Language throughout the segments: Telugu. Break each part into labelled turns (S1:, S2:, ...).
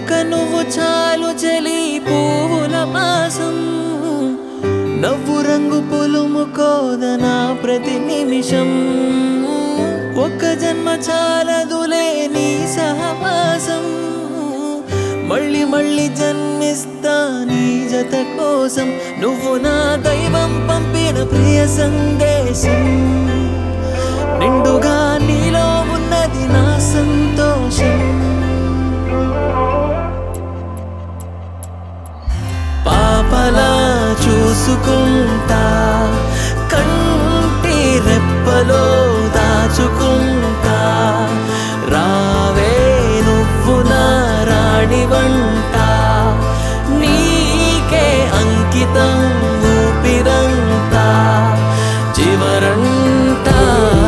S1: ఒక్క నువ్వు చాలు చలి పువ్వుల మాసం నవ్వు రంగు పులుముకోదనా ప్రతి నిమిషం ఒక్క జన్మ చాలదులే నీ సహవాసం మళ్ళీ మళ్ళీ జన్మిస్తా నీ జత కోసం నువ్వు నా దైవం పంపిన ప్రియ సందేశం నిండుగా నీలో ఉన్నది నా సంతోషం పాపలా చూసుకుంటా కంటి రెప్పలో దాచుకుంటా రావే నువ్వు నా రాణివంట నీకే అంకితం ఊపిరంతా చివరంతా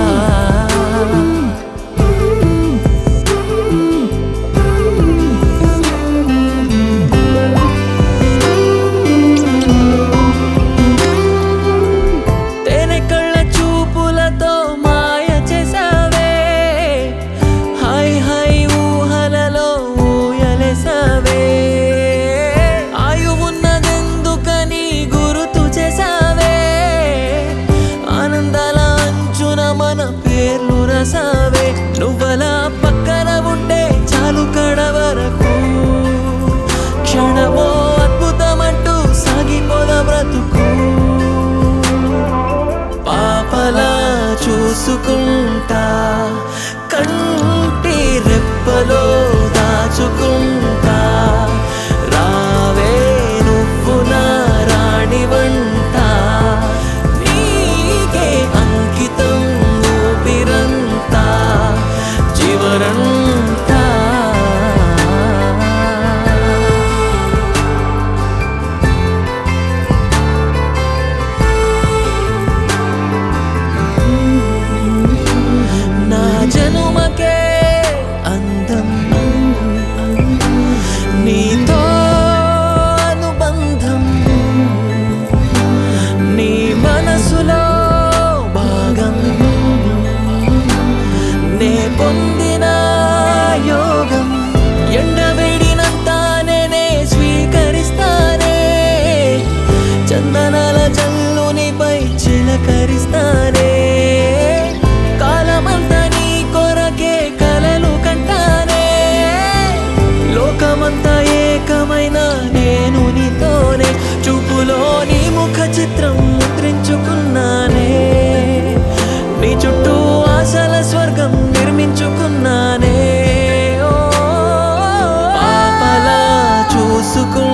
S1: నువ్వలా పక్కన ఉంటే చాలు కడవరకు క్షణమో అద్భుతమంటూ సాగిపోద బ్రతుకు పాపలా చూసుకుంటా కంటి రెప్పలో దాచుకుంటా రావే నువ్వు నా రాణివంట నీకే అంకితం ఊపిరంతా చివరంతా నా జనుమకే అందం నీతో అనుబంధం నీ మనసులో భాగం నే పొందిన యోగం ఎండవేడినంత నేనే స్వీకరిస్తానే చందనాల జల్లునిపై చిలకరిస్తానే కాలమంతా నీ కొరకే కలలు కంటానే లోకమంతా ఏకమైన నేను నీతోనే చూపులో నీ ముఖ చిత్రం ముద్రించుకున్నానే నీ చుట్టూ ఆశల స్వర్గం నిర్మించుకున్నానే పాపలా చూసుకో